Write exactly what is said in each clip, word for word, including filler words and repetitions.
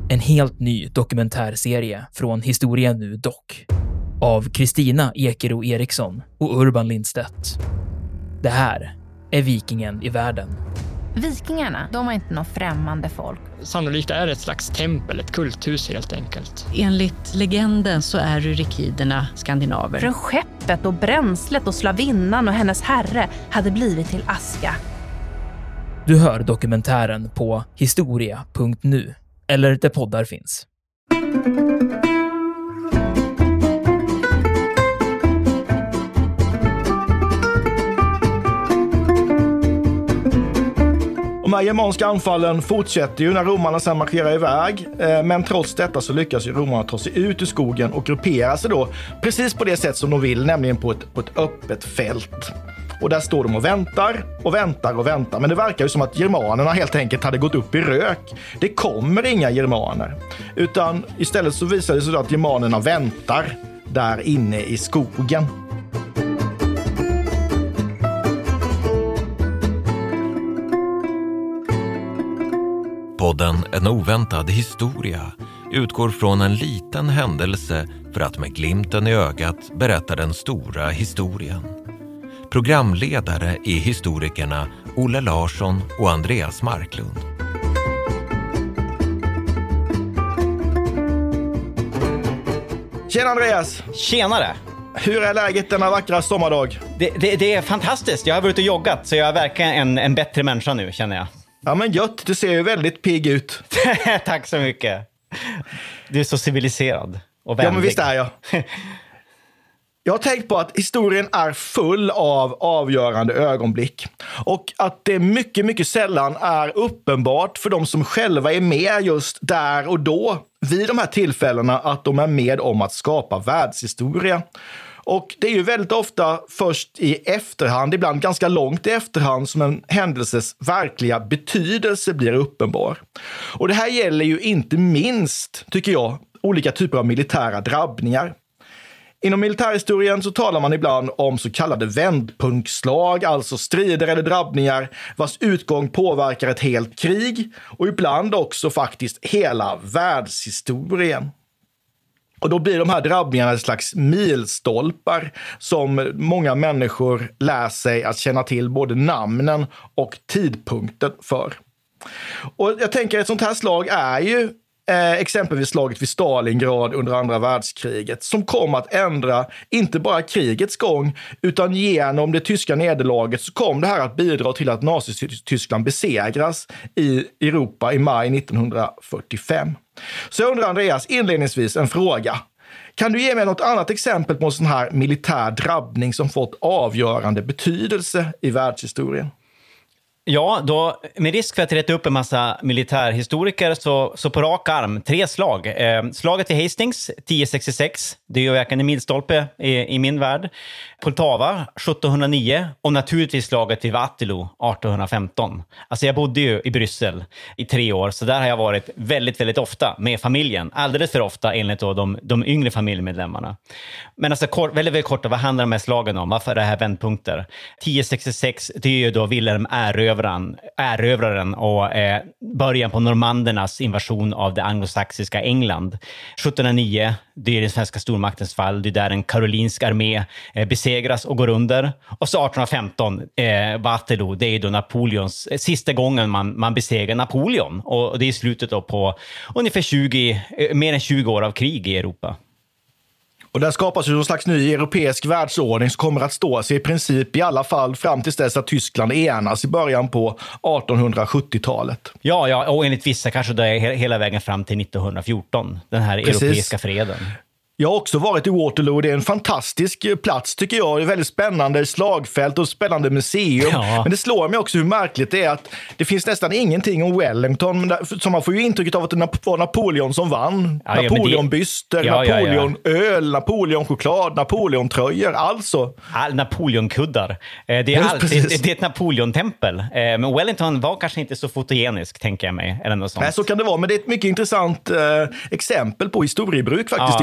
En helt ny dokumentärserie från Historia Nu Dock av Kristina Ekero Eriksson och Urban Lindstedt. Det här är Vikingen i världen. Vikingarna, de var inte något främmande folk. Sannolikt är det ett slags tempel, ett kulthus helt enkelt. Enligt legenden så är rykiderna skandinaver. Från skeppet och bränslet och slavinnan och hennes herre hade blivit till aska. Du hör dokumentären på historia punkt nu eller där poddar finns. De här germanska anfallen fortsätter ju när romarna sedan marscherar iväg, men trots detta så lyckas ju romarna ta sig ut ur skogen och gruppera sig då precis på det sätt som de vill, nämligen på ett, på ett öppet fält. Och där står de och väntar och väntar och väntar, men det verkar ju som att germanerna helt enkelt hade gått upp i rök. Det kommer inga germaner, utan istället så visar det sig att germanerna väntar där inne i skogen. Podden En oväntad historia utgår från en liten händelse för att med glimten i ögat berätta den stora historien. Programledare är historikerna Olle Larsson och Andreas Marklund. Tjena Andreas! Tjenare! Hur är läget denna vackra sommardag? Det, det, det är fantastiskt. Jag har varit och joggat så jag är verkligen en, en bättre människa nu, känner jag. Ja men gött, du ser ju väldigt pigg ut. Tack så mycket. Du är så civiliserad och vänlig. Ja men visst är jag. Jag har tänkt på att historien är full av avgörande ögonblick. Och att det mycket, mycket sällan är uppenbart för de som själva är med just där och då, vid de här tillfällena, att de är med om att skapa världshistoria. Och det är ju väldigt ofta först i efterhand, ibland ganska långt i efterhand, som en händelses verkliga betydelse blir uppenbar. Och det här gäller ju inte minst, tycker jag, olika typer av militära drabbningar. Inom militärhistorien så talar man ibland om så kallade vändpunktslag, alltså strider eller drabbningar vars utgång påverkar ett helt krig och ibland också faktiskt hela världshistorien. Och då blir de här drabbningarna ett slags milstolpar som många människor lär sig att känna till både namnen och tidpunkten för. Och jag tänker att ett sånt här slag är ju eh, exempelvis slaget vid Stalingrad under andra världskriget som kom att ändra inte bara krigets gång utan genom det tyska nederlaget så kom det här att bidra till att Nazityskland besegras i Europa i maj nittonhundrafyrtiofem. Så jag undrar Andreas, inledningsvis en fråga. Kan du ge mig något annat exempel på en sån här militär drabbning som fått avgörande betydelse i världshistorien? Ja, då, med risk för att rätta upp en massa militärhistoriker så, så på rak arm, tre slag. Eh, slaget vid Hastings, tio sextiosex, det är ju verkligen en milstolpe i, i min värld. Poltava, sjuttonhundranio och naturligtvis slaget vid Waterloo, artonhundrafemton. Alltså jag bodde ju i Bryssel i tre år så där har jag varit väldigt, väldigt ofta med familjen. Alldeles för ofta enligt då de, de yngre familjemedlemmarna. Men alltså kort, väldigt, väldigt kort, vad handlar de här slagen om? Varför är det här vändpunkter? tio sextiosex, det är ju då Wilhelm Erövraren, erövraren och eh, början på normandernas invasion av det anglosaxiska England. sjuttonhundranio, det är den svenska stormaktens fall. Det är där en karolinsk armé eh, besegras och går under. Och så artonhundrafemton, eh, Waterloo, det är då Napoleons, eh, sista gången man, man besegrar Napoleon. Och, och det är slutet då på ungefär tjugo, eh, mer än tjugo år av krig i Europa. Och där skapas ju en slags ny europeisk världsordning som kommer att stå sig i princip i alla fall fram tills dess att Tyskland enas i början på artonhundrasjuttiotalet. Ja, ja, och enligt vissa kanske det är hela vägen fram till nittonhundrafjorton, den här Precis. Europeiska freden. Jag har också varit i Waterloo. Det är en fantastisk plats tycker jag. Det är väldigt spännande slagfält och spännande museum. Ja. Men det slår mig också hur märkligt det är att det finns nästan ingenting om Wellington. Så man får ju intrycket av att det var Napoleon som vann. Ja, Napoleonbyster, ja, det... ja, Napoleon-öl, ja, ja. Napoleon-choklad, Napoleon-tröjor. Alltså. All Napoleon-kuddar. Det är, alltid, det är ett Napoleon-tempel. Men Wellington var kanske inte så fotogenisk, tänker jag mig. Eller något sånt. Nej, så kan det vara. Men det är ett mycket intressant eh, exempel på historiebruk faktiskt ja. i, i vår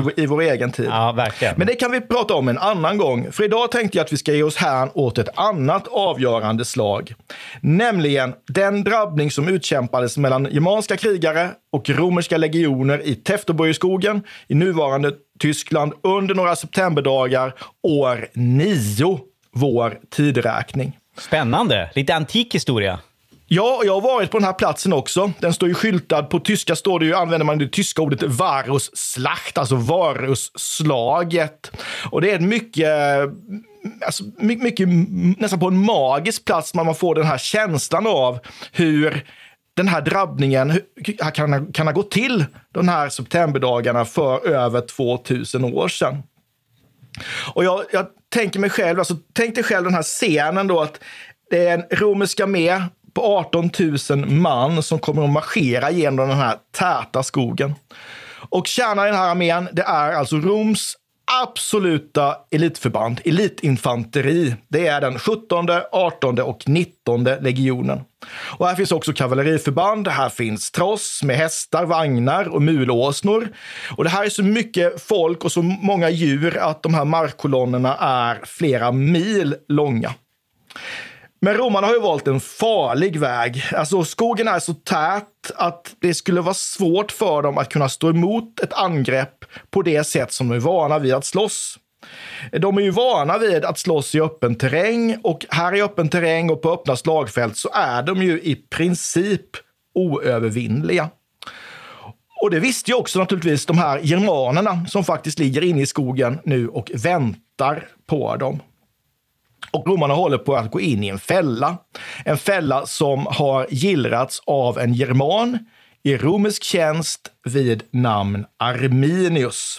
egen tid. Ja, verkligen. Men det kan vi prata om en annan gång. För idag tänkte jag att vi ska ge oss här åt ett annat avgörande slag. Nämligen den drabbning som utkämpades mellan germanska krigare och romerska legioner i Teutoburgerskogen i nuvarande Tyskland under några septemberdagar år nio, vår tidräkning. Spännande. Lite antik historia. Ja, jag har varit på den här platsen också. Den står ju skyltad. På tyska står det ju, använder man det tyska ordet Varusslacht, alltså Varusslaget. Och det är ett mycket, alltså mycket, mycket, nästan på en magisk plats man får den här känslan av hur den här drabbningen kan, kan ha gått till de här septemberdagarna för över tvåtusen år sedan. Och jag, jag tänker mig själv, alltså tänk dig själv den här scenen då, att det är en romersk armé på arton tusen man som kommer att marschera genom den här täta skogen. Och kärnan i den här armén, det är alltså Roms absoluta elitförband, elitinfanteri. Det är den sjuttonde, artonde och nittonde legionen. Och här finns också kavalleriförband, här finns tross med hästar, vagnar och mulåsnor. Och det här är så mycket folk och så många djur att de här marschkolonnerna är flera mil långa. Men romarna har ju valt en farlig väg. Alltså skogen är så tät att det skulle vara svårt för dem att kunna stå emot ett angrepp på det sätt som de är vana vid att slåss. De är ju vana vid att slåss i öppen terräng, och här i öppen terräng och på öppna slagfält så är de ju i princip oövervinnliga. Och det visste ju också naturligtvis de här germanerna som faktiskt ligger inne i skogen nu och väntar på dem. Och romarna håller på att gå in i en fälla. En fälla som har gillrats av en german i romersk tjänst vid namn Arminius.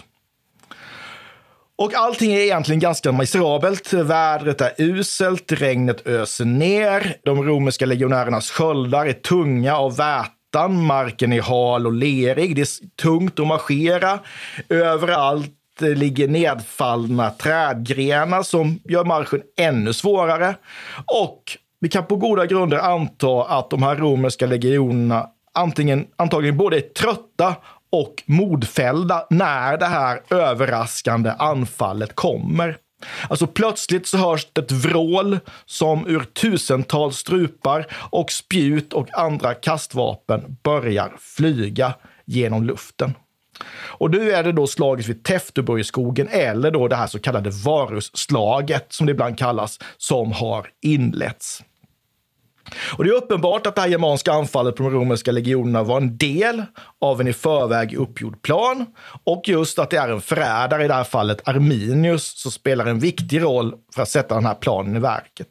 Och allting är egentligen ganska miserabelt. Vädret är uselt, regnet öser ner. De romerska legionärernas sköldar är tunga av vätan. Marken är hal och lerig. Det är tungt att marschera. Överallt ligger nedfallna trädgrenar som gör marschen ännu svårare. Och vi kan på goda grunder anta att de här romerska legionerna antingen, antagligen både är trötta och modfällda när det här överraskande anfallet kommer. Alltså plötsligt så hörs det ett vrål som ur tusentals strupar och spjut och andra kastvapen börjar flyga genom luften. Och nu är det då slaget vid Teutoburgerskogen, eller då det här så kallade Varusslaget som det ibland kallas, som har inletts. Och det är uppenbart att det här germanska anfallet på de romerska legionerna var en del av en i förväg uppgjord plan, och just att det är en förrädare, i det här fallet Arminius, som spelar en viktig roll för att sätta den här planen i verket.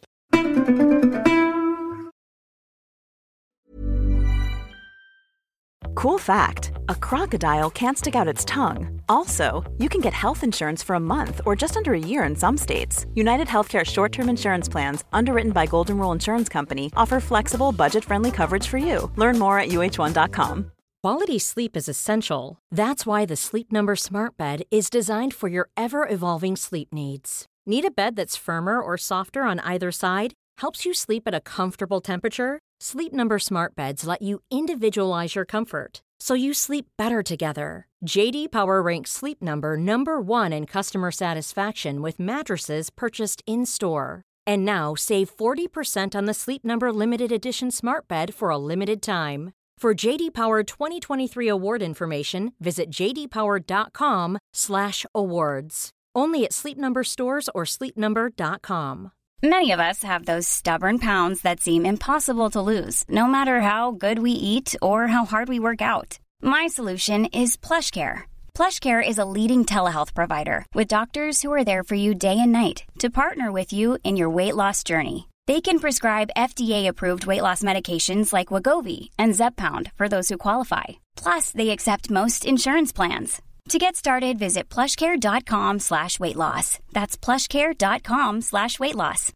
Cool fact, a crocodile can't stick out its tongue. Also, you can get health insurance for a month or just under a year in some states. United Healthcare short-term insurance plans, underwritten by Golden Rule Insurance Company, offer flexible, budget-friendly coverage for you. Learn more at U H one dot com. Quality sleep is essential. That's why the Sleep Number Smart Bed is designed for your ever-evolving sleep needs. Need a bed that's firmer or softer on either side? Helps you sleep at a comfortable temperature? Sleep Number Smart Beds let you individualize your comfort, so you sleep better together. J D Power ranks Sleep Number number one in customer satisfaction with mattresses purchased in-store. And now save forty percent on the Sleep Number Limited Edition Smart Bed for a limited time. For J D Power twenty twenty-three award information, visit j d power dot com slash awards. Only at Sleep Number stores or sleep number dot com. Many of us have those stubborn pounds that seem impossible to lose, no matter how good we eat or how hard we work out. My solution is PlushCare. PlushCare is a leading telehealth provider with doctors who are there for you day and night to partner with you in your weight loss journey. They can prescribe F D A-approved weight loss medications like Wegovy and Zepbound for those who qualify. Plus, they accept most insurance plans. To get started, visit plushcare.com slash weight loss. That's plushcare.com slash weight loss.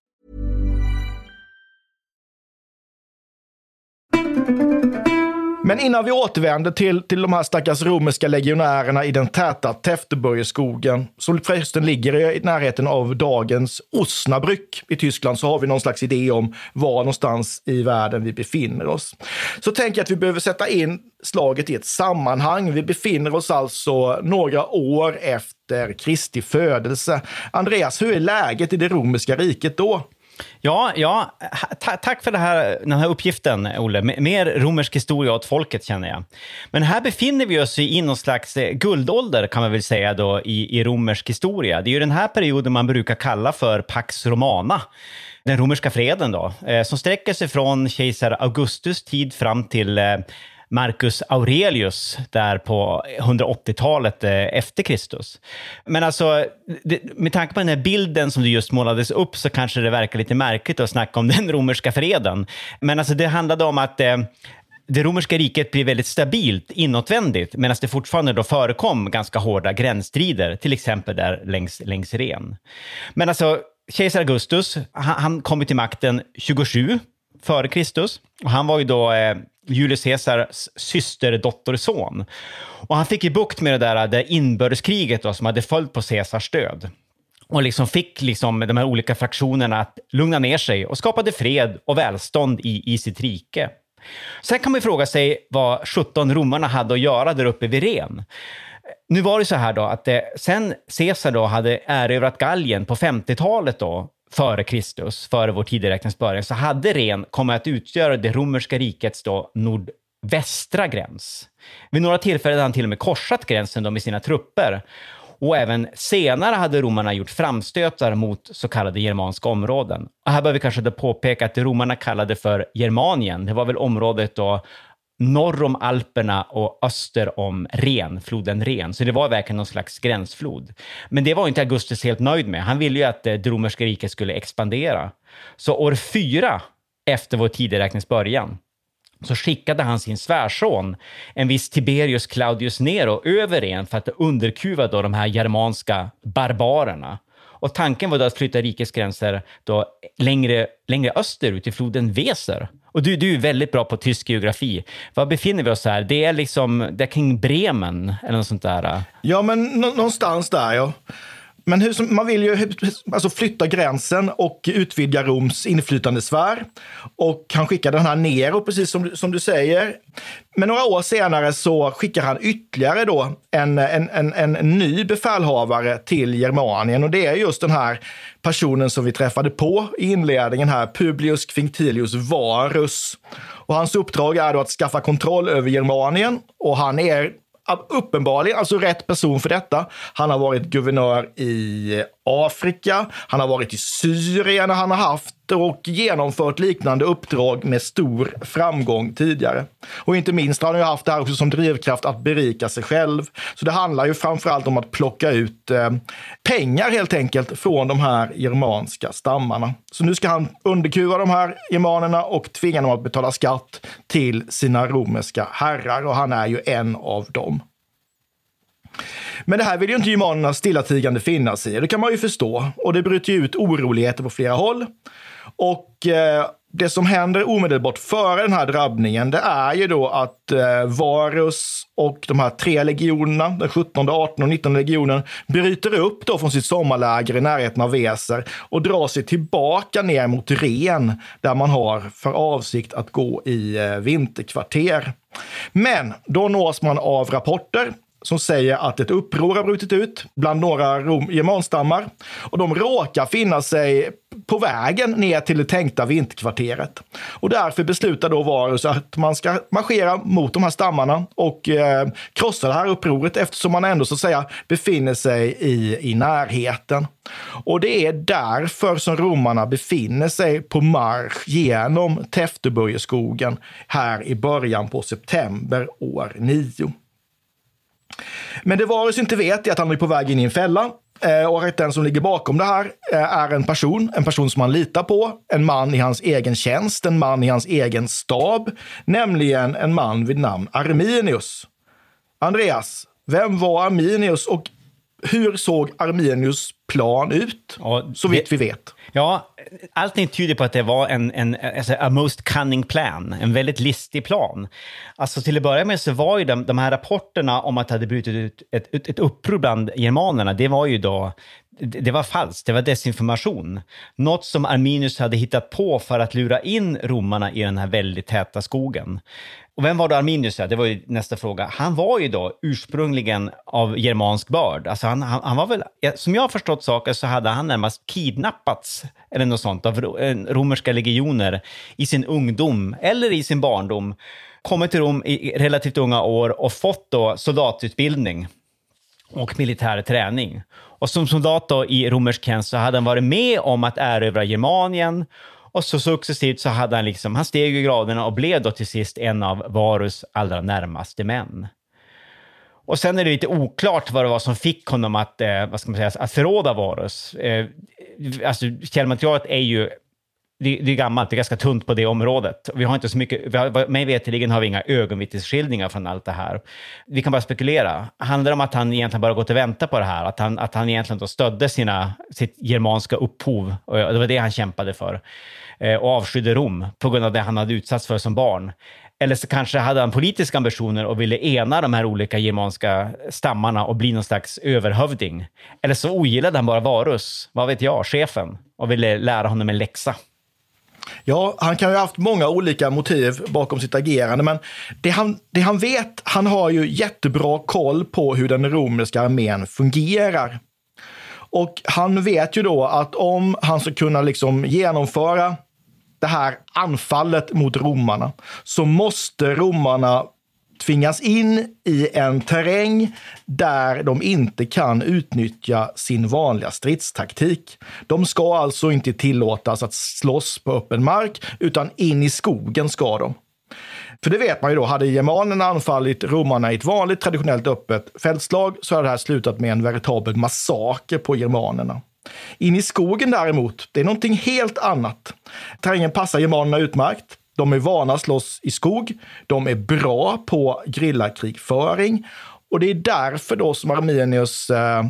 Men innan vi återvänder till, till de här stackars romerska legionärerna i den täta Teutoburgerskogen, som förresten ligger i närheten av dagens Osnabrück i Tyskland, så har vi någon slags idé om var någonstans i världen vi befinner oss. Så tänker jag att vi behöver sätta in slaget i ett sammanhang. Vi befinner oss alltså några år efter Kristi födelse. Andreas, hur är läget i det romerska riket då? Ja, ja ta- tack för det här, den här uppgiften, Olle. M- mer romersk historia åt folket, känner jag. Men här befinner vi oss i någon slags guldålder, kan man väl säga då, i, i romersk historia. Det är ju den här perioden man brukar kalla för Pax Romana, den romerska freden då, eh, som sträcker sig från kejsar Augustus tid fram till eh, Marcus Aurelius där på hundraåttiotalet efter Kristus. Men alltså, det, med tanke på den här bilden som du just målades upp, så kanske det verkar lite märkligt att snacka om den romerska freden. Men alltså, det handlade om att eh, det romerska riket blir väldigt stabilt inåtvändigt, medan det fortfarande då förekom ganska hårda gränsstrider, till exempel där längs, längs Ren. Men alltså, kejsar Augustus, han, han kom till makten tjugosju före Kristus, och han var ju då eh, Julius Caesars systerdotterson. Och han fick i bukt med det där det inbördeskriget då, som hade följt på Caesars död. Och liksom fick liksom de här olika fraktionerna att lugna ner sig och skapade fred och välstånd i, i sitt rike. Sen kan man ju fråga sig vad sjutton romarna hade att göra där uppe vid Ren. Nu var det så här då att eh, sen Caesar då hade erövrat Gallien på femtiotalet då, före Kristus, före vår tideräknings början, så hade Ren kommit att utgöra det romerska rikets då nordvästra gräns. Vid några tillfällen hade han till och med korsat gränsen då med sina trupper. Och även senare hade romarna gjort framstötar mot så kallade germanska områden. Och här bör vi kanske då påpeka att det romarna kallade för Germanien, det var väl området då norr om Alperna och öster om Ren, floden Ren. Så det var verkligen någon slags gränsflod. Men det var inte Augustus helt nöjd med. Han ville ju att det romerska riket skulle expandera. Så år fyra efter vår tideräknings början så skickade han sin svärson, en viss Tiberius Claudius Nero, över Ren för att underkuva då de här germanska barbarerna. Och tanken var då att flytta rikets gränser då längre, längre österut till floden Weser. Och du, du är väldigt bra på tysk geografi. Var befinner vi oss här? Det är liksom, det är kring Bremen eller något sånt där. Ja, men nå- någonstans där, ja. Men hur som, man vill ju alltså flytta gränsen och utvidga Roms inflytandesfär. Och han skickade den här Nero, precis som, som du säger. Men några år senare så skickar han ytterligare då en, en, en, en ny befälhavare till Germanien. Och det är just den här personen som vi träffade på i inledningen här, Publius Quinctilius Varus. Och hans uppdrag är då att skaffa kontroll över Germanien. Och han är uppenbarligen alltså rätt person för detta. Han har varit guvernör i Afrika, han har varit i Syrien, han har haft och genomfört liknande uppdrag med stor framgång tidigare. Och inte minst har han ju haft det här också som drivkraft att berika sig själv. Så det handlar ju framförallt om att plocka ut eh, pengar helt enkelt från de här germanska stammarna. Så nu ska han underkuva de här germanerna och tvinga dem att betala skatt till sina romerska herrar, och han är ju en av dem. Men det här vill ju inte germanerna stillatigande finna sig i. Det kan man ju förstå. Och det bryter ju ut oroligheter på flera håll. Och eh, det som händer omedelbart före den här drabbningen, det är ju då att eh, Varus och de här tre legionerna, den sjuttonde, artonde och nittonde legionen, bryter upp då från sitt sommarläger i närheten av Weser och drar sig tillbaka ner mot Ren, där man har för avsikt att gå i eh, vinterkvarter. Men då nås man av rapporter som säger att ett uppror har brutit ut bland några germanstammar, och de råkar finna sig på vägen ner till det tänkta vinterkvarteret. Och därför beslutar då Varus att man ska marschera mot de här stammarna och eh, krossa det här upproret, eftersom man ändå så att säga befinner sig i, i närheten. Och det är därför som romarna befinner sig på marsch genom Teutoburgerskogen här i början på september år nio. Men det Varus inte vet är att han är på väg in i en fälla, och att den som ligger bakom det här är en person, en person som han litar på, en man i hans egen tjänst, en man i hans egen stab, nämligen en man vid namn Arminius. Andreas, vem var Arminius och Hur såg Arminius plan ut, ja, så vitt det, vi vet? Ja, allting tyder på att det var en, en alltså, a most cunning plan, en väldigt listig plan. Alltså till att börja med så var ju de, de här rapporterna om att det hade brutit ut ett, ett, ett uppror bland germanerna, det var ju då, det, det var falskt, det var desinformation. Något som Arminius hade hittat på för att lura in romarna i den här väldigt täta skogen. Och vem var då Arminius? Det var ju nästa fråga. Han var ju då ursprungligen av germansk börd. Alltså han, han, han var väl, som jag har förstått saker så hade han närmast kidnappats eller något sånt av romerska legioner i sin ungdom eller i sin barndom. Kommit till Rom i relativt unga år och fått då soldatutbildning och militär träning. Och som soldat då i romersk tjänst så hade han varit med om att erövra Germanien. Och så successivt så hade han liksom, han steg i graderna och blev då till sist en av Varus allra närmaste män. Och sen är det lite oklart vad det var som fick honom att, eh, vad ska man säga, att förråda Varus. Eh, alltså källmaterialet är ju, det, det är gammalt, det är ganska tunt på det området. Vi har inte så mycket, vi har, mig veteligen har vi inga ögonvittnesskildringar från allt det här. Vi kan bara spekulera. Handlar det om att han egentligen bara gått och väntat på det här? Att han, att han egentligen då stödde sina, sitt germanska upphov, och det var det han kämpade för. Och avskydde Rom på grund av det han hade utsatts för som barn. Eller så kanske hade han politiska ambitioner och ville ena de här olika germanska stammarna och bli någon slags överhövding. Eller så ogillade han bara Varus, vad vet jag, chefen, och ville lära honom en läxa. Ja, han kan ju ha haft många olika motiv bakom sitt agerande, men det han, det han vet, han har ju jättebra koll på hur den romerska armén fungerar. Och han vet ju då att om han ska kunna liksom genomföra det här anfallet mot romarna så måste romarna tvingas in i en terräng där de inte kan utnyttja sin vanliga stridstaktik. De ska alltså inte tillåtas att slåss på öppen mark utan in i skogen ska de. För det vet man ju då, hade germanerna anfallit romarna i ett vanligt traditionellt öppet fältslag så hade det här slutat med en veritabel massaker på germanerna. In i skogen däremot, det är någonting helt annat. Terrängen passar germanerna utmärkt. De är vana att slåss i skog. De är bra på gerillakrigföring. Och det är därför då som Arminius eh,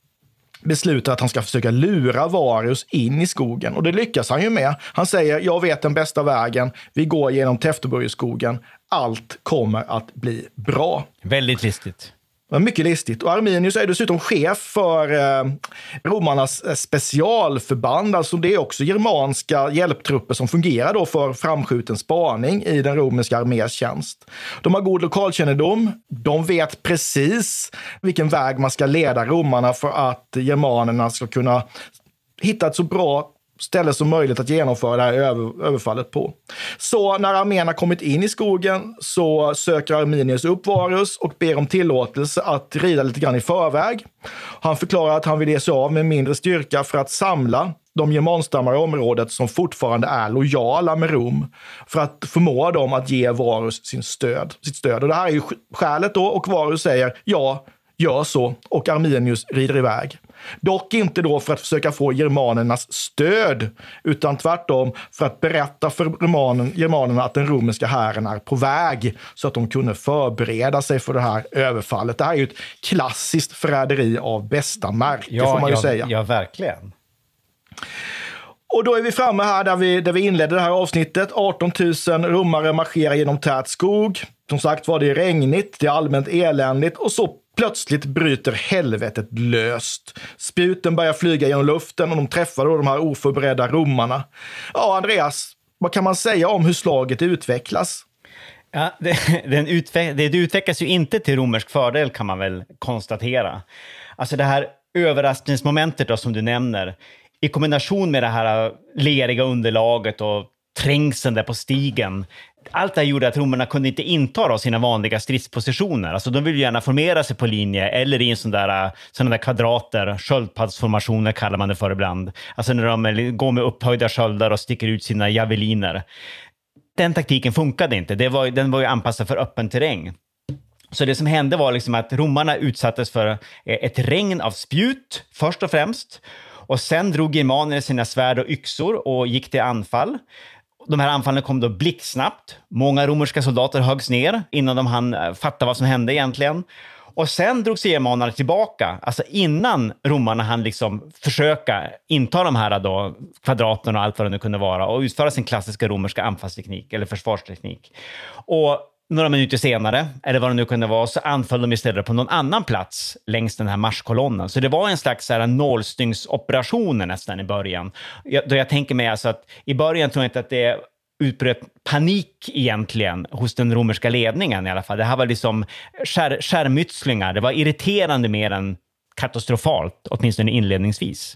beslutar att han ska försöka lura Varus in i skogen. Och det lyckas han ju med. Han säger, jag vet den bästa vägen. Vi går genom Teftoburgerskogen. Allt kommer att bli bra. Väldigt listigt. Mycket listigt. Och Arminius är dessutom chef för eh, romarnas specialförband. Alltså det är också germanska hjälptrupper som fungerar då för framskjuten spaning i den romerska armés tjänst. De har god lokalkännedom. De vet precis vilken väg man ska leda romarna för att germanerna ska kunna hitta ett så bra ställe som möjligt att genomföra det här över, överfallet på. Så när armén har kommit in i skogen så söker Arminius upp Varus och ber om tillåtelse att rida lite grann i förväg. Han förklarar att han vill ge sig av med mindre styrka för att samla de germanstammar i området som fortfarande är lojala med Rom för att förmå dem att ge Varus sin stöd, sitt stöd. Och det här är ju skälet då, och Varus säger ja, gör så, och Arminius rider iväg. Dock inte då för att försöka få germanernas stöd, utan tvärtom för att berätta för germanen, germanerna att den romerska hären är på väg så att de kunde förbereda sig för det här överfallet. Det här är ju ett klassiskt förräderi av bästa märke, ja, får man ju ja, säga. Ja, verkligen. Och då är vi framme här där vi, där vi inledde det här avsnittet. arton tusen romare marscherar genom tät skog. Som sagt var det regnigt, det är allmänt eländigt och så plötsligt bryter helvetet löst. Spjuten börjar flyga genom luften och de träffar då de här oförberedda romarna. Ja, Andreas, vad kan man säga om hur slaget utvecklas? Ja, det, den utveck- det utvecklas ju inte till romersk fördel, kan man väl konstatera. Alltså det här överraskningsmomentet då, som du nämner, i kombination med det här leriga underlaget och trängseln där på stigen. Allt det här gjorde att romarna kunde inte inta då sina vanliga stridspositioner. Alltså de vill gärna formera sig på linje eller i en sån där, sådana där kvadrater, sköldpaddsformationer kallar man det för ibland. Alltså när de går med upphöjda sköldar och sticker ut sina javeliner. Den taktiken funkade inte. Det var, den var ju anpassad för öppen terräng. Så det som hände var liksom att romarna utsattes för ett regn av spjut först och främst. Och sen drog germanerna sina svärd och yxor och gick till anfall. De här anfallen kom då blixtsnabbt. Många romerska soldater höggs ner innan de hann fatta vad som hände egentligen. Och sen drog sig germanerna tillbaka, alltså innan romarna hann liksom försöka inta de här då, kvadraterna och allt vad det nu kunde vara och utföra sin klassiska romerska anfallsteknik eller försvarsteknik. Och några minuter senare, eller vad det nu kunde vara, så anföll de istället på någon annan plats längs den här marschkolonnen. Så det var en slags så här nålstyngsoperationer nästan i början. Jag, då jag tänker mig alltså att i början tror jag inte att det utbröt panik egentligen hos den romerska ledningen i alla fall. Det här var liksom skär, skärmytslingar. Det var irriterande mer än katastrofalt, åtminstone inledningsvis.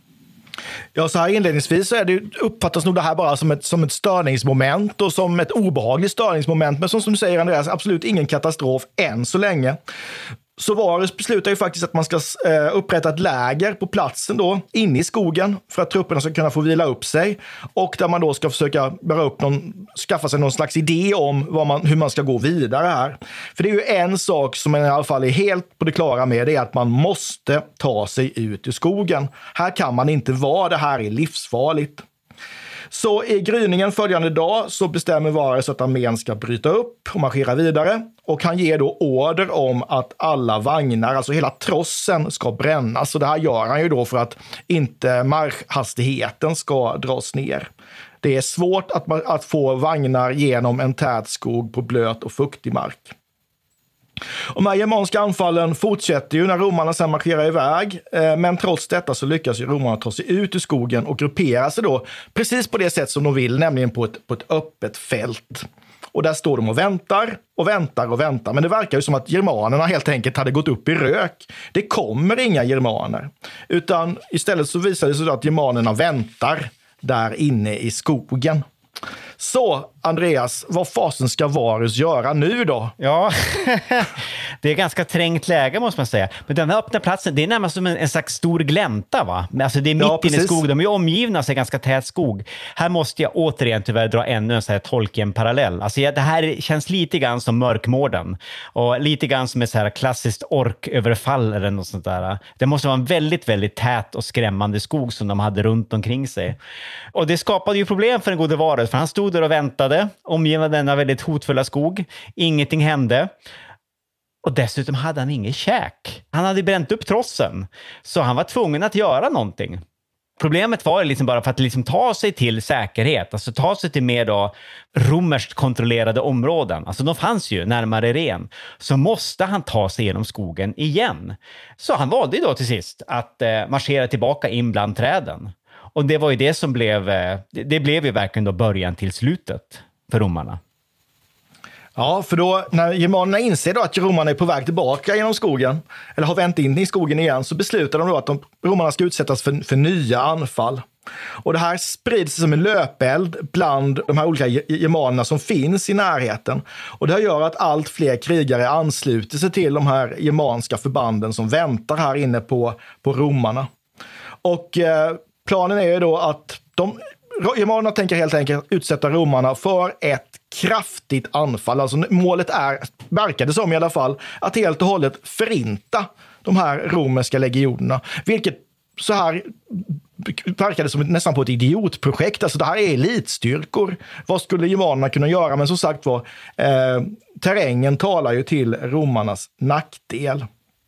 Ja, så här inledningsvis så är det, uppfattas nog det här bara som ett, som ett störningsmoment och som ett obehagligt störningsmoment. Men som, som du säger Andreas, absolut ingen katastrof än så länge. Så Varus beslutar ju faktiskt att man ska eh, upprätta ett läger på platsen då, inne i skogen, för att trupperna ska kunna få vila upp sig. Och där man då ska försöka bära upp någon, skaffa sig någon slags idé om vad man, hur man ska gå vidare här. För det är ju en sak som man i alla fall är helt på det klara med, det är att man måste ta sig ut ur skogen. Här kan man inte vara, det här är livsfarligt. Så i gryningen följande dag så bestämmer Varus att armén ska bryta upp och marschera vidare. Och han ger då order om att alla vagnar, alltså hela trossen, ska brännas. Så det här gör han ju då för att inte marschhastigheten ska dras ner. Det är svårt att, att få vagnar genom en tät skog på blöt och fuktig mark. Och de här germanska anfallen fortsätter ju när romarna sen marscherar iväg, men trots detta så lyckas ju romarna ta sig ut ur skogen och gruppera sig då precis på det sätt som de vill, nämligen på ett, på ett öppet fält. Och där står de och väntar och väntar och väntar, men det verkar ju som att germanerna helt enkelt hade gått upp i rök. Det kommer inga germaner, utan istället så visar det sig att germanerna väntar där inne i skogen. Så, Andreas, vad fasen ska Varus göra nu då? Ja, det är ganska trängt läge måste man säga. Men den här öppna platsen, det är närmast som en, en slags stor glänta va? Alltså det är mitt ja, inne i skog, de är omgivna av sig ganska tät skog. Här måste jag återigen tyvärr dra ännu en så här Tolkien-parallell. Alltså det här känns lite grann som Mörkmården. Och lite grann som ett så här klassiskt orköverfall eller något sånt där. Det måste vara en väldigt, väldigt tät och skrämmande skog som de hade runt omkring sig. Och det skapade ju problem för den gode Varus, för han stod där och väntade, omgiven denna väldigt hotfulla skog. Ingenting hände. Och dessutom hade han ingen käk. Han hade bränt upp trossen. Så han var tvungen att göra någonting. Problemet var liksom bara för att liksom ta sig till säkerhet. Alltså ta sig till mer då romerskt kontrollerade områden. Alltså de fanns ju närmare Ren. Så måste han ta sig genom skogen igen. Så han valde ju då till sist att eh, marschera tillbaka in bland träden. Och det var ju det som blev, det blev ju verkligen då början till slutet för romarna. Ja, för då när germanerna inser då att romarna är på väg tillbaka genom skogen, eller har vänt in i skogen igen, så beslutar de då att de, romarna ska utsättas för, för nya anfall. Och det här sprids som en löpeld bland de här olika germanerna som finns i närheten. Och det här gör att allt fler krigare ansluter sig till de här germanska förbanden som väntar här inne på, på romarna. Och eh, planen är ju då att de germanerna tänker helt enkelt utsätta romarna för ett kraftigt anfall. Alltså målet är, verkar det som i alla fall, att helt och hållet förinta de här romerska legionerna. Vilket så här verkar det som nästan på ett idiotprojekt. Alltså det här är elitstyrkor. Vad skulle germanerna kunna göra? Men som sagt var, eh, terrängen talar ju till romarnas nackdel.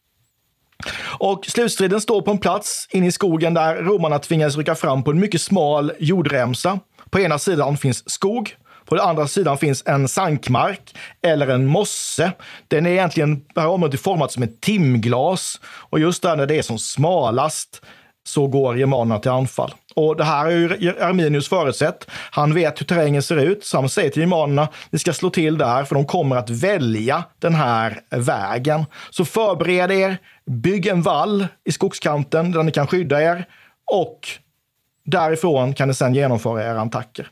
Och slutstriden står på en plats inne i skogen där romarna tvingas rycka fram på en mycket smal jordremsa. På ena sidan finns skog, på den andra sidan finns en sankmark eller en mosse. Den är egentligen, det här området är format som ett timglas, och just där när det är som smalast så går germanerna till anfall. Och det här är ju Arminius förutsett. Han vet hur terrängen ser ut, så han säger till germanerna: ni ska slå till där, för de kommer att välja den här vägen. Så förbered er, bygg en vall i skogskanten där ni kan skydda er, och därifrån kan ni sedan genomföra era attacker.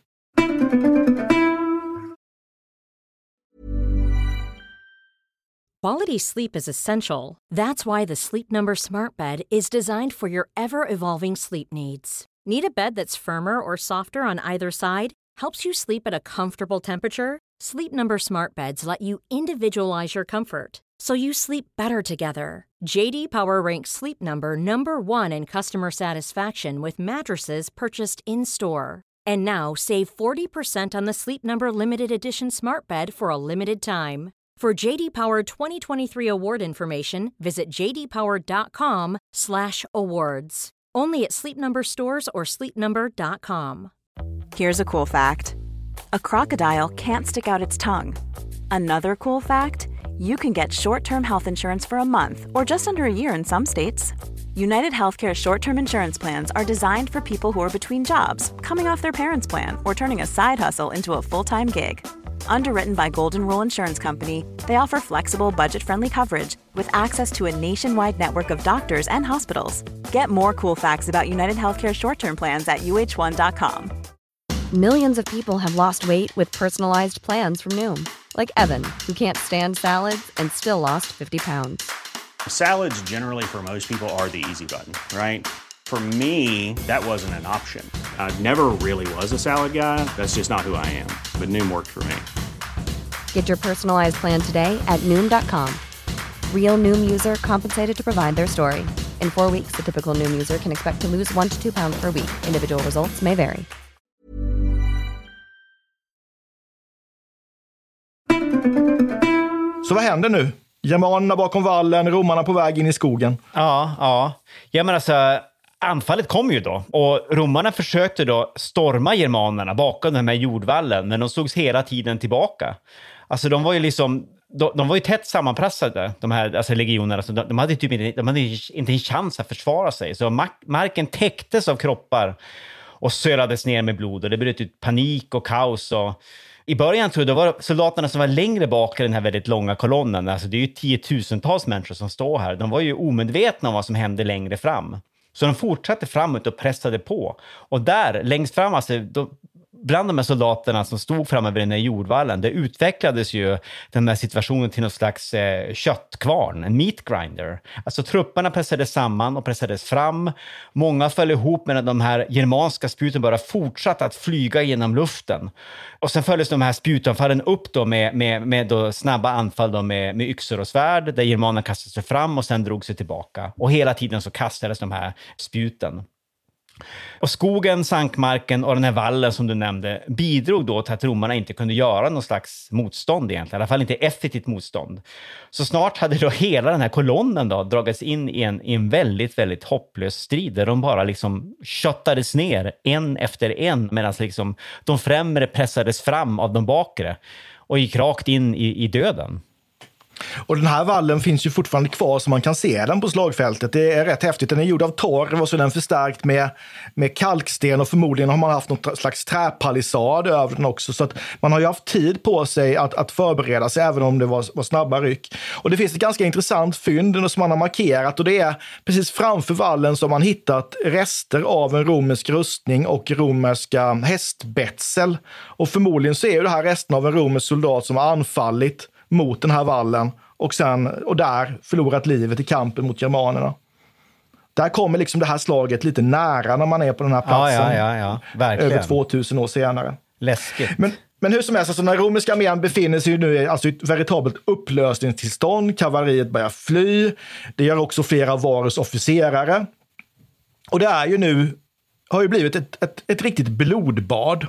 Quality sleep is essential. That's why the Sleep Number Smart Bed is designed for your ever-evolving sleep needs. Need a bed that's firmer or softer on either side? Helps you sleep at a comfortable temperature? Sleep Number Smart Beds let you individualize your comfort, so you sleep better together. J D Power ranks Sleep Number number one in customer satisfaction with mattresses purchased in-store. And now save forty percent on the Sleep Number Limited Edition Smart Bed for a limited time. For J D Power twenty twenty-three award information, visit j d power dot com slash awards. Only at Sleep Number stores or sleep number dot com. Here's a cool fact. A crocodile can't stick out its tongue. Another cool fact, you can get short-term health insurance for a month or just under a year in some states. United Healthcare short-term insurance plans are designed for people who are between jobs, coming off their parents' plan, or turning a side hustle into a full-time gig. Underwritten by Golden Rule Insurance Company, they offer flexible, budget-friendly coverage with access to a nationwide network of doctors and hospitals. Get more cool facts about United Healthcare short-term plans at u h one dot com. Millions of people have lost weight with personalized plans from Noom. Like Evan, who can't stand salads and still lost fifty pounds. Salads generally for most people are the easy button, right? For me, that wasn't an option. I never really was a salad guy. That's just not who I am. But Noom worked for me. Get your personalized plan today at Noom dot com. Real Noom user compensated to provide their story. In four weeks, the typical Noom user can expect to lose one to two pounds per week. Individual results may vary. Så vad händer nu? Germanerna bakom vallen, romarna på väg in i skogen. Ja, ja. Ja, men alltså, anfallet kom ju då. Och romarna försökte då storma germanerna bakom den här jordvallen. Men de sågs hela tiden tillbaka. Alltså de var ju liksom... De, de var ju tätt sammanpressade, de här alltså legionerna. Så de, de, hade typ inte, de hade inte en chans att försvara sig. Så mark, marken täcktes av kroppar och sölades ner med blod. Och det bröt ut panik och kaos och... I början tror jag det var soldaterna som var längre bak i den här väldigt långa kolonnen. Alltså det är ju tiotusentals människor som står här. De var ju omedvetna om vad som hände längre fram. Så de fortsatte framåt och pressade på. Och där, längst fram, alltså, då, bland de här soldaterna som stod framme vid den här jordvallen, det utvecklades ju den här situationen till någon slags eh, köttkvarn, en meat grinder. Alltså trupperna pressades samman och pressades fram. Många föll ihop medan de här germanska spjuten bara fortsatte att flyga genom luften. Och sen följdes de här spjutanfallen upp då med, med, med då snabba anfall då med, med yxor och svärd, där germanerna kastade sig fram och sen drog sig tillbaka. Och hela tiden så kastades de här spjuten. Och skogen, sankmarken och den här vallen som du nämnde bidrog då till att romarna inte kunde göra någon slags motstånd egentligen. I alla fall inte effektivt motstånd. Så snart hade då hela den här kolonnen då dragits in i en, i en väldigt, väldigt hopplös strid där de bara liksom köttades ner en efter en medan liksom de främre pressades fram av de bakre och gick rakt in i, i döden. Och den här vallen finns ju fortfarande kvar så man kan se den på slagfältet. Det är rätt häftigt. Den är gjord av torv och så är den förstärkt med, med kalksten och förmodligen har man haft någon slags träpalissad över den också. Så att man har ju haft tid på sig att, att förbereda sig även om det var, var snabba ryck. Och det finns ett ganska intressant fynd som man har markerat och det är precis framför vallen som man hittat rester av en romersk rustning och romerska hästbetsel. Och förmodligen så är ju det här resten av en romersk soldat som har anfallit mot den här vallen och, sen, och där förlorat livet i kampen mot germanerna. Där kommer liksom det här slaget lite nära när man är på den här platsen. Ja, ja, ja, ja. Verkligen. Över tvåtusen år senare. Läskigt. Men, men hur som helst, alltså, den romerska armén befinner sig nu i alltså, ett veritabelt upplösningstillstånd. Kavalleriet börjar fly. Det gör också flera Varus officerare. Och det är ju nu, har ju blivit ett, ett, ett riktigt blodbad.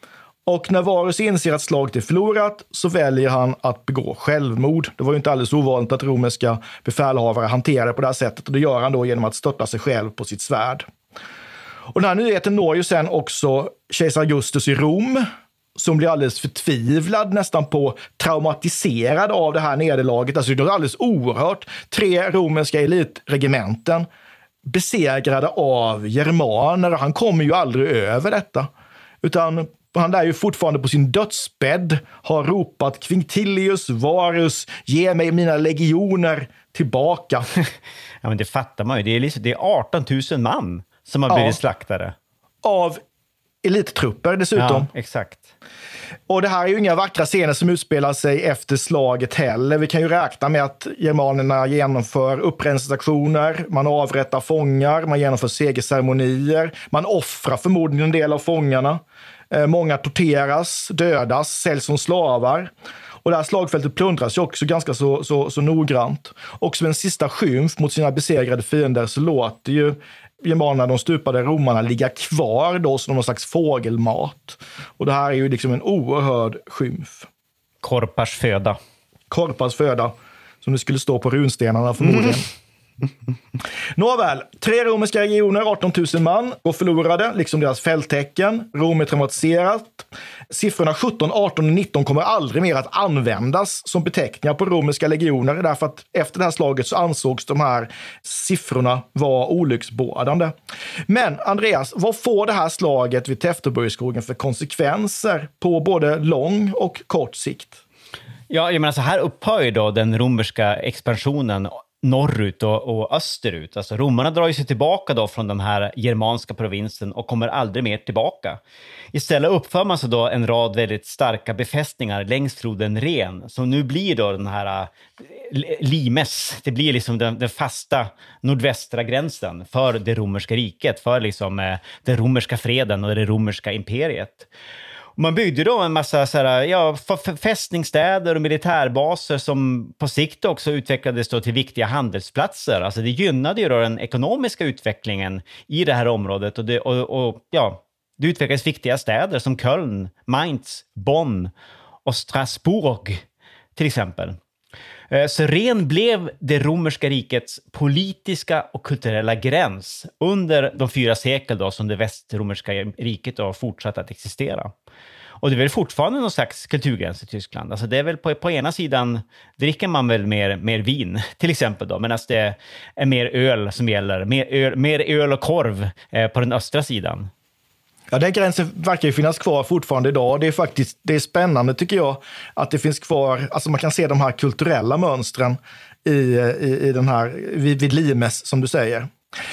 Och när Varus inser att slaget är förlorat så väljer han att begå självmord. Det var ju inte alldeles ovanligt att romerska befälhavare hanterade på det här sättet. Och det gör han då genom att störta sig själv på sitt svärd. Och den här nyheten når ju sen också kejsar Augustus i Rom, som blir alldeles förtvivlad, nästan på traumatiserad av det här nederlaget. Alltså det är alldeles oerhört. Tre romerska elitregementen besegrade av germaner. Han kommer ju aldrig över detta. Utan han är ju fortfarande på sin dödsbädd har ropat Quintilius, Varus, ge mig mina legioner tillbaka. Ja, men det fattar man ju. Det är, liksom, det är arton tusen man som har blivit ja. slaktade. Av elittrupper dessutom. Ja, exakt. Och det här är ju inga vackra scener som utspelar sig efter slaget heller. Vi kan ju räkna med att germanerna genomför upprensningsaktioner, man avrättar fångar, man genomför segerceremonier, man offrar förmodligen en del av fångarna. Många torteras, dödas, säljs som slavar. Och det här slagfältet plundras ju också ganska så, så, så noggrant. Och som en sista skymf mot sina besegrade fiender så låter ju germanerna, de stupade romarna, ligga kvar då som någon slags fågelmat. Och det här är ju liksom en oerhörd skymf. Korpars föda. korpars föda, som det skulle stå på runstenarna förmodligen. Mm. Nåväl, tre romerska regioner, arton tusen man, går förlorade, liksom deras fälttecken. Rom är traumatiserat. Siffrorna sjutton, arton och nitton kommer aldrig mer att användas som beteckningar på romerska legioner, därför att efter det här slaget så ansågs de här siffrorna vara olycksbådande. Men Andreas, vad får det här slaget vid Teutoburgskogen för konsekvenser på både lång och kort sikt? Ja, jag menar så här upphör ju då den romerska expansionen norrut och, och österut. Alltså romarna drar ju sig tillbaka då från den här germanska provinsen och kommer aldrig mer tillbaka. Istället uppför man så då en rad väldigt starka befästningar längs floden Ren, som nu blir då den här limes. Det blir liksom den, den fasta nordvästra gränsen för det romerska riket, för liksom eh, den romerska freden och det romerska imperiet. Man byggde då en massa så här, ja, fästningsstäder och militärbaser som på sikt också utvecklades då till viktiga handelsplatser. Alltså det gynnade ju då den ekonomiska utvecklingen i det här området. Och det, och, och, ja, det utvecklades viktiga städer som Köln, Mainz, Bonn och Strasbourg till exempel. Så Ren blev det romerska rikets politiska och kulturella gräns under de fyra sekel då som det västromerska riket då fortsatt att existera. Och det är väl fortfarande någon slags kulturgräns i Tyskland. Alltså det är väl på, på ena sidan dricker man väl mer, mer vin till exempel då, medan det är mer öl som gäller, mer öl, mer öl och korv eh, på den östra sidan. Ja, den gränsen verkar ju finnas kvar fortfarande idag. Det är faktiskt det är spännande tycker jag att det finns kvar, alltså man kan se de här kulturella mönstren i, i, i den här, vid, vid limes som du säger.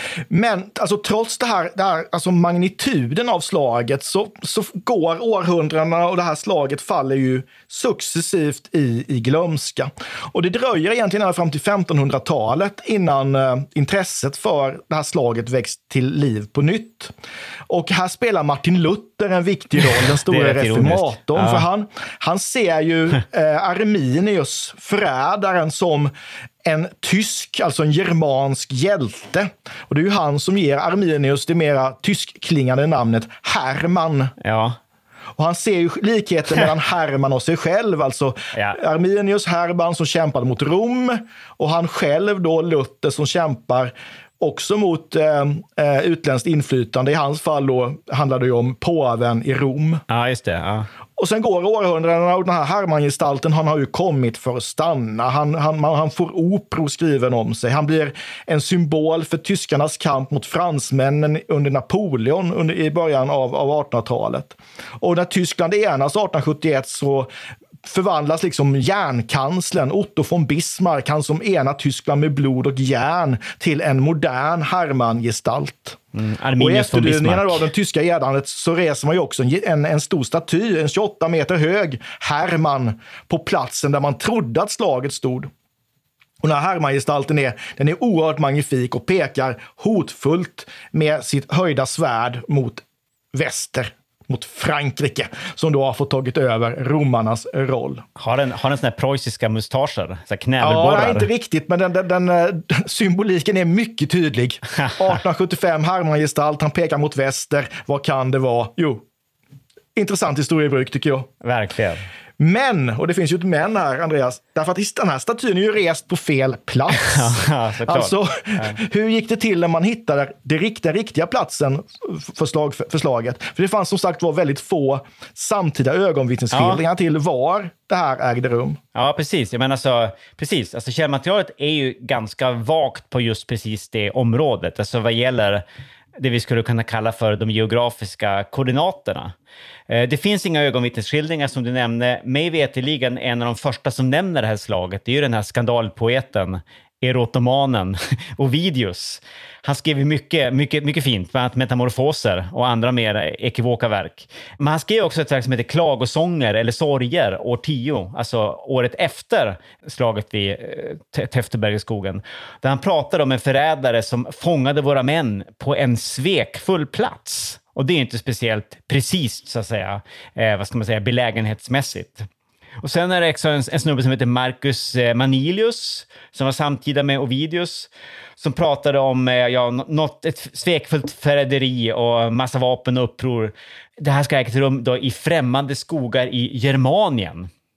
Men alltså, trots det här, det här alltså magnituden av slaget så, så går århundradena och det här slaget faller ju successivt i, i glömska. Och det dröjer egentligen ända fram till femtonhundratalet innan eh, intresset för det här slaget växt till liv på nytt. Och här spelar Martin Luther en viktig roll, den stora reformatorn. Ja. För han, han ser ju eh, Arminius, förrädaren, som en tysk, alltså en germansk hjälte. Och det är ju han som ger Arminius det mera tyskklingande namnet Hermann. Ja. Och han ser ju likheten mellan Hermann och sig själv. Alltså ja. Arminius, Hermann som kämpade mot Rom. Och han själv då, Luther, som kämpar också mot eh, utländskt inflytande. I hans fall då handlar det ju om påven i Rom. Ja, just det. Ja. Och sen går århundradena och den här Hermann-gestalten, han har ju kommit för att stanna. Han, han, han får operor skriven om sig. Han blir en symbol för tyskarnas kamp mot fransmännen under Napoleon under, i början av, av artonhundratalet. Och när Tyskland enas arton sjuttioett så förvandlas liksom järnkanslern Otto von Bismarck, han som enar Tyskland med blod och järn, till en modern Hermann-gestalt. Mm, och i efterdyningarna av den tyska edandet så reser man ju också en, en, en stor staty, en tjugoåtta meter hög Hermann, på platsen där man trodde att slaget stod. Och den här Hermann-gestalten är, den är oerhört magnifik och pekar hotfullt med sitt höjda svärd mot väster, mot Frankrike, som då har fått tagit över romarnas roll. Har den, har den såna här preussiska mustascher? Så knävelborrar? Ja, inte riktigt, men den, den, den, den symboliken är mycket tydlig. arton sjuttiofem, Hermann-gestalt, han pekar mot väster. Vad kan det vara? Jo, intressant historiebruk tycker jag. Verkligen. Men, och det finns ju ett men här, Andreas, därför att den här statyn är ju rest på fel plats. Ja, alltså, ja. Hur gick det till när man hittade det riktiga, riktiga platsen för, slag, för, för slaget? För det fanns som sagt var väldigt få samtida ögonvittnesskildringar ja. till var det här ägde rum. Ja, precis. Jag menar alltså, precis. Alltså, källmaterialet är ju ganska vagt på just precis det området. Alltså vad gäller det vi skulle kunna kalla för de geografiska koordinaterna. Det finns inga ögonvittnesskildringar som du nämnde. Mig veteligen en av de första som nämner det här slaget, det är ju den här skandalpoeten, erotomanen Ovidius. Han skrev mycket, mycket, mycket fint, bland annat Metamorfoser och andra mer ekivoka verk. Men han skrev också ett verk som heter Klagosånger eller Sorger, år tio, alltså året efter slaget vid Teutoburgskogen, där han pratade om en förrädare som fångade våra män på en svekfull plats. Och det är inte speciellt precis, så att säga, eh, vad ska man säga, belägenhetsmässigt. Och sen är det också en, en snubbe som heter Marcus Manilius, som var samtida med Ovidius, som pratade om ja, något, ett svekfullt förräderi och massa vapen och uppror. Det här ska äga rum då i främmande skogar i Germanien.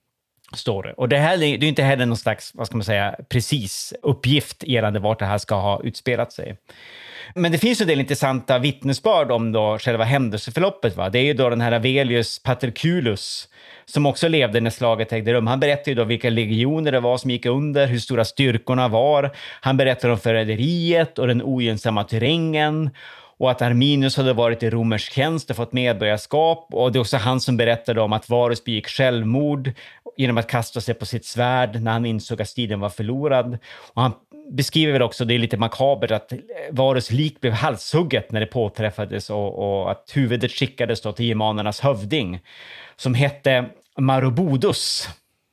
står det. Och det här det är inte heller någon slags, vad ska man säga, precis uppgift gällande vart det här ska ha utspelat sig. Men det finns en del intressanta vittnesbörd om då själva händelseförloppet. Va? Det är ju då den här Avelius Paterculus som också levde när slaget ägde rum. Han berättade ju då vilka legioner det var som gick under, hur stora styrkorna var. Han berättade om förräderiet och den ogynnsamma terrängen. Och att Arminius hade varit i romersk tjänst och fått medborgarskap. Och det är också han som berättade om att Varus begick självmord genom att kasta sig på sitt svärd när han insåg att striden var förlorad. Och han beskriver väl också, det är lite makabert, att Varus lik blev halshugget när det påträffades och, och att huvudet skickades då till germanernas hövding som hette Marobodus.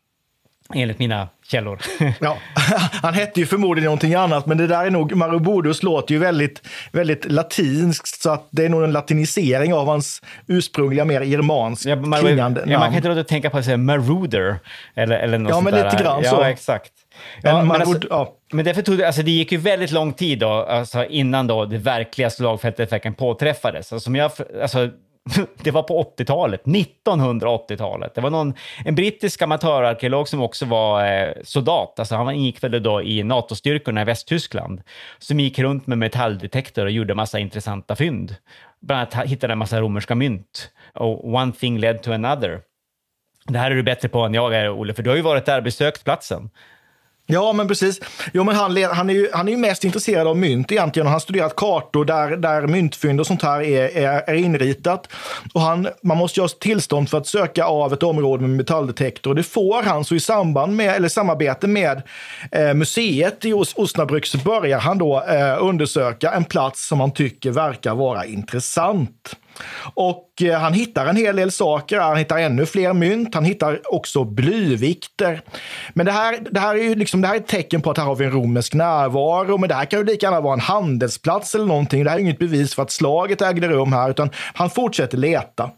Enligt mina källor. Ja, han hette ju förmodligen någonting annat, men det där är nog, Marobodus låter ju väldigt, väldigt latinskt, så att det är nog en latinisering av hans ursprungliga, mer germansk ja, Mar- klingande ja, man kan inte råda tänka på att säga Marauder eller, eller något ja, sånt men där. lite grann ja, så. Ja, exakt. Ja, men, men, Marod, alltså, ja. men därför tog det, alltså det gick ju väldigt lång tid då, alltså innan då det verkliga slagfältet verkligen påträffades. Alltså, som jag, alltså, det var på åttiotalet, nittonhundraåttiotalet. Det var någon, en brittisk amatörarkeolog som också var eh, soldat. Alltså han gick väl då i NATO-styrkorna i Västtyskland. Som gick runt med metalldetektor och gjorde massa intressanta fynd. Bland annat hittade en massa romerska mynt. Och one thing led to another. Det här är du bättre på än jag är, Olle, för du har ju varit där och besökt platsen. Ja, men precis. Jo, men han, han, är ju, han är ju mest intresserad av mynt egentligen, och han har studerat kartor där, där myntfynd och sånt här är, är, är inritat. Och han, man måste ju ha tillstånd för att söka av ett område med metalldetektor. Det får han, så i samband med, eller samarbete med eh, museet i Os- Osnabrück så börjar han då eh, undersöka en plats som han tycker verkar vara intressant. Och eh, han hittar en hel del saker, han hittar ännu fler mynt, han hittar också blyvikter. Men det här, det här är ju liksom, det här är ett tecken på att här har vi en romersk närvaro, men det här kan ju lika gärna vara en handelsplats eller någonting. Det här är inget bevis för att slaget ägde rum här, utan han fortsätter leta.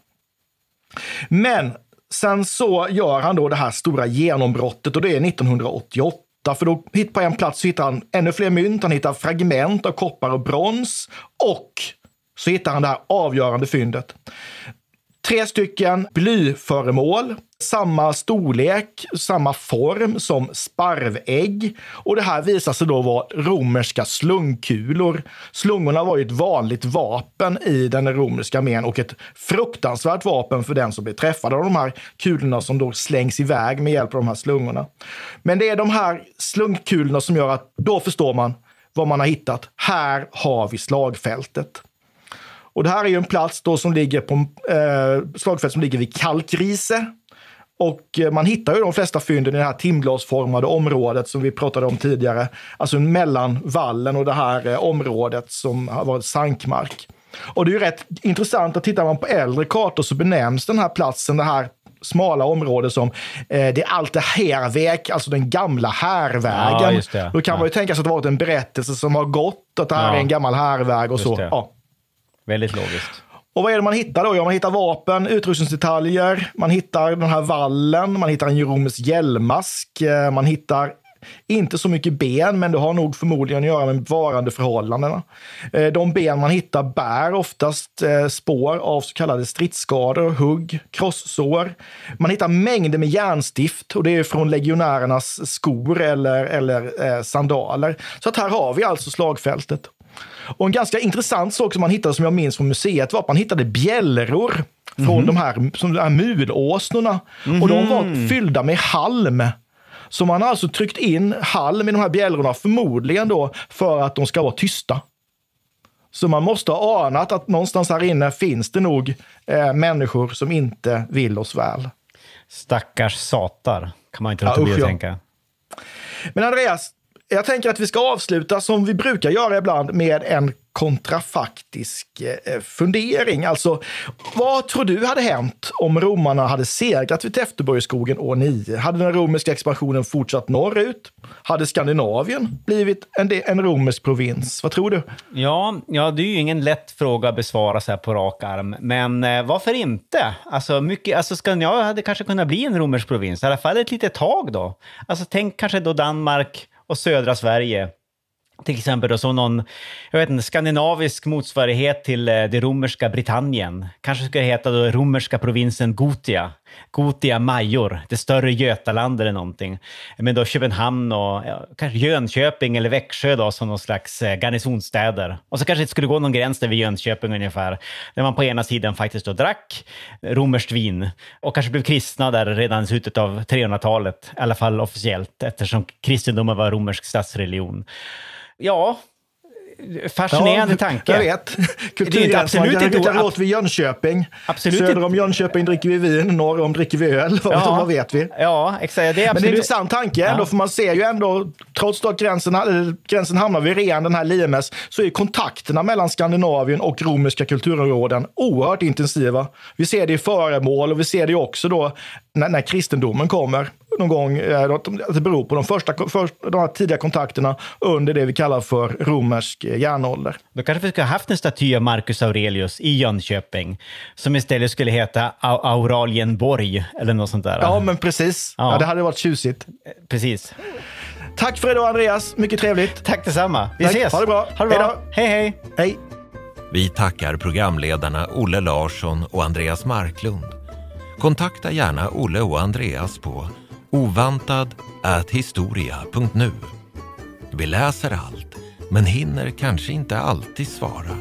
Men sen så gör han då det här stora genombrottet, och det är nittonhundraåttioåtta. För då på en plats så hittar han ännu fler mynt, han hittar fragment av koppar och brons, och så hittar han det här avgörande fyndet. Tre stycken blyföremål, samma storlek, samma form som sparvägg. Och det här visar sig då vara romerska slungkulor. Slungorna var ju ett vanligt vapen i den romerska armén och ett fruktansvärt vapen för den som blir träffad av de här kulorna som då slängs iväg med hjälp av de här slungorna. Men det är de här slungkulorna som gör att då förstår man vad man har hittat. Här har vi slagfältet. Och det här är ju en plats då som ligger på eh, slagfält som ligger vid Kalkrise. Och eh, man hittar ju de flesta fynden i det här timglasformade området som vi pratade om tidigare. Alltså mellan vallen och det här eh, området som har varit sankmark. Och det är ju rätt intressant att tittar man på äldre kartor så benämns den här platsen, det här smala området som eh, det Alte Härväg, alltså den gamla härvägen. Ja, just det. Då kan ja. man ju tänka sig att det varit en berättelse som har gått, att det här ja. är en gammal härväg och just så. Det. Ja. Väldigt logiskt. Och vad är det man hittar då? Ja, man hittar vapen, utrustningsdetaljer, man hittar den här vallen, man hittar en romersk hjälmask, man hittar inte så mycket ben, men det har nog förmodligen att göra med bevarande förhållandena. De ben man hittar bär oftast spår av så kallade stridsskador, hugg, krossår. Man hittar mängder med järnstift, och det är från legionärernas skor eller, eller sandaler. Så att här har vi alltså slagfältet. Och en ganska intressant sak som man hittade, som jag minns från museet, var att man hittade bjällror från mm-hmm. de här, som de här mulåsnorna. Mm-hmm. Och de var fyllda med halm. Så man har alltså tryckt in halm i de här bjällrorna, förmodligen då för att de ska vara tysta. Så man måste ha anat att någonstans här inne finns det nog eh, människor som inte vill oss väl. Stackars satar, kan man inte låta bli att tänka. Men Andreas, jag tänker att vi ska avsluta som vi brukar göra ibland med en kontrafaktisk eh, fundering. Alltså, vad tror du hade hänt om romarna hade segrat vid Täfteborgsskogen år nio? Hade den romerska expansionen fortsatt norrut? Hade Skandinavien blivit en, en romersk provins? Vad tror du? Ja, ja, det är ju ingen lätt fråga att besvara så här på rak arm. Men eh, varför inte? Alltså, mycket, alltså Skandinavien hade kanske kunnat bli en romersk provins. I alla fall ett litet tag då. Alltså tänk kanske då Danmark och södra Sverige Till exempel då som någon, jag vet inte, skandinavisk motsvarighet till det romerska Britannien. Kanske skulle det heta då romerska provinsen Gotia. Gotia Major, det större Götaland eller någonting. Men då Köpenhamn och ja, kanske Jönköping eller Växjö då som någon slags eh, garnisonsstäder. Och så kanske det skulle gå någon gräns där vid Jönköping ungefär. Där man på ena sidan faktiskt då drack romerskt vin. Och kanske blev kristna där redan i slutet av trehundratalet. I alla fall officiellt, eftersom kristendomen var romersk statsreligion. Ja, fascinerande ja, tanke. Jag vet. Kulturgränserna. Jag hittar låt vid Jönköping. Absolut. Söder om Jönköping dricker vi vin, norr om dricker vi öl. Vad, ja. vad vet vi? Ja, exakt. Det är absolut. Men det är en intressant tanke ändå, ja. För man ser ju ändå, trots att gränsen, gränsen hamnar vid Ren, den här Limes, så är kontakterna mellan Skandinavien och romerska kulturområden oerhört intensiva. Vi ser det i föremål och vi ser det också då när, när kristendomen kommer. Någon gång, det beror på de första de här tidiga kontakterna under det vi kallar för romersk järnålder. Då kanske vi skulle ha haft en staty av Marcus Aurelius i Jönköping som istället skulle heta Auralienborg eller något sånt där. Ja, men precis. Ja. Ja, det hade varit tjusigt. Precis. Tack för idag, Andreas. Mycket trevligt. Tack detsamma. Vi Tack. ses. Ha det bra. Ha det bra. Hej, hej. Hej. Vi tackar programledarna Olle Larsson och Andreas Marklund. Kontakta gärna Olle och Andreas på ovantad at historia punkt nu. Vi läser allt, men hinner kanske inte alltid svara.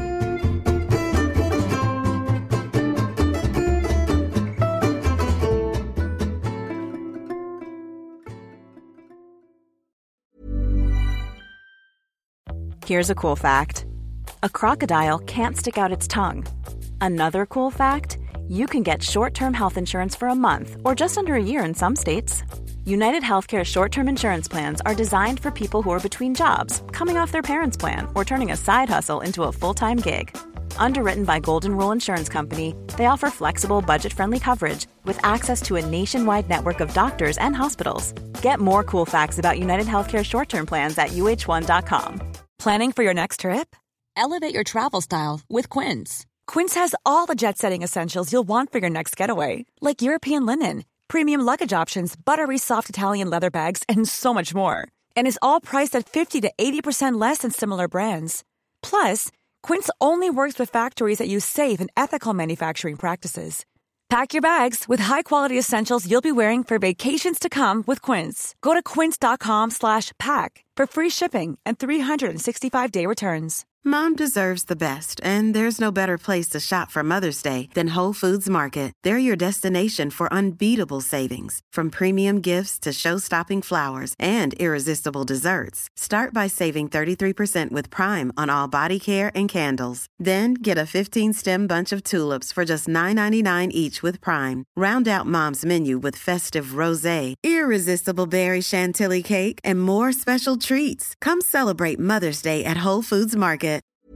Here's a cool fact. A crocodile can't stick out its tongue. Another cool fact, you can get short-term health insurance for a month or just under a year in some states. United Healthcare short-term insurance plans are designed for people who are between jobs, coming off their parents' plan, or turning a side hustle into a full-time gig. Underwritten by Golden Rule Insurance Company, they offer flexible, budget-friendly coverage with access to a nationwide network of doctors and hospitals. Get more cool facts about United Healthcare short-term plans at U H one dot com. Planning for your next trip? Elevate your travel style with Quince. Quince has all the jet-setting essentials you'll want for your next getaway, like European linen, premium luggage options, buttery soft Italian leather bags, and so much more. And is all priced at fifty to eighty percent less than similar brands. Plus, Quince only works with factories that use safe and ethical manufacturing practices. Pack your bags with high-quality essentials you'll be wearing for vacations to come with Quince. Go to quince.com slash pack for free shipping and three sixty-five day returns. Mom deserves the best, and there's no better place to shop for Mother's Day than Whole Foods Market. They're your destination for unbeatable savings, from premium gifts to show-stopping flowers and irresistible desserts. Start by saving thirty-three percent with Prime on all body care and candles. Then get a fifteen-stem bunch of tulips for just nine ninety-nine each with Prime. Round out Mom's menu with festive rosé, irresistible berry chantilly cake, and more special treats. Come celebrate Mother's Day at Whole Foods Market.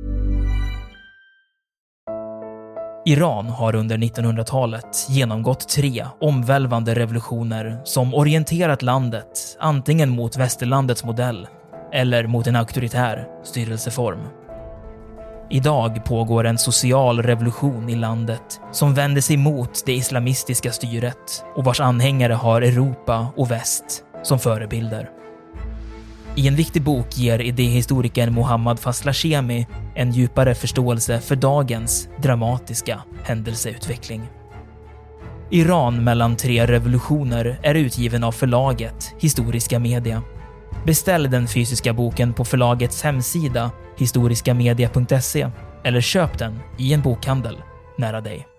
Iran har under nittonhundratalet genomgått tre omvälvande revolutioner som orienterat landet antingen mot västerlandets modell eller mot en auktoritär styrelseform. Idag pågår en social revolution i landet som vänder sig mot det islamistiska styret och vars anhängare har Europa och väst som förebilder. I en viktig bok ger idéhistorikern Mohammad Faslashemi en djupare förståelse för dagens dramatiska händelseutveckling. Iran mellan tre revolutioner är utgiven av förlaget Historiska Media. Beställ den fysiska boken på förlagets hemsida historiskamedia punkt se eller köp den i en bokhandel nära dig.